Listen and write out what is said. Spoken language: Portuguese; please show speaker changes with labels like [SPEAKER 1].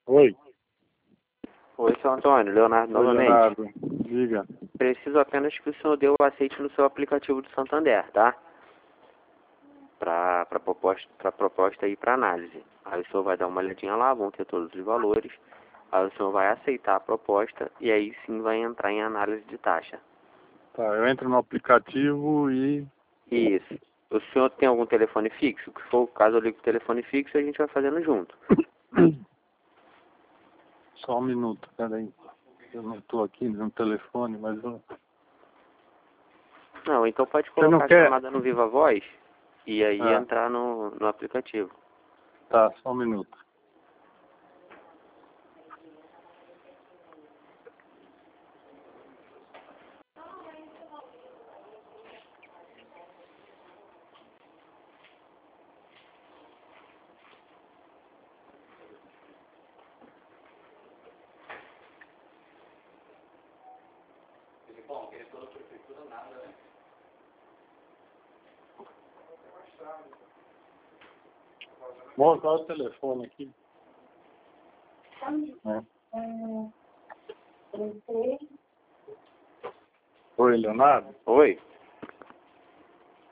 [SPEAKER 1] Oi.
[SPEAKER 2] Oi, seu Antônio, Leonardo
[SPEAKER 1] Oi,
[SPEAKER 2] novamente.
[SPEAKER 1] Leonardo. Diga.
[SPEAKER 2] Preciso apenas que o senhor dê o aceite no seu aplicativo do Santander, tá? Pra proposta aí para análise. Aí o senhor vai dar uma olhadinha lá, vão ter todos os valores. Aí o senhor vai aceitar a proposta e aí sim vai entrar em análise de taxa.
[SPEAKER 1] Tá, eu entro no aplicativo e...
[SPEAKER 2] Isso. O senhor tem algum telefone fixo? Se for o caso, eu ligo o telefone fixo e a gente vai fazendo junto.
[SPEAKER 1] Só um minuto, peraí. Eu não estou aqui no telefone, mas...
[SPEAKER 2] Não, então pode
[SPEAKER 1] Você não
[SPEAKER 2] colocar a
[SPEAKER 1] quer?
[SPEAKER 2] chamada no Viva Voz e aí
[SPEAKER 1] Ah.
[SPEAKER 2] entrar no aplicativo.
[SPEAKER 1] Tá, só um minuto. Vou usar o telefone aqui. Oi, Leonardo.
[SPEAKER 2] Oi.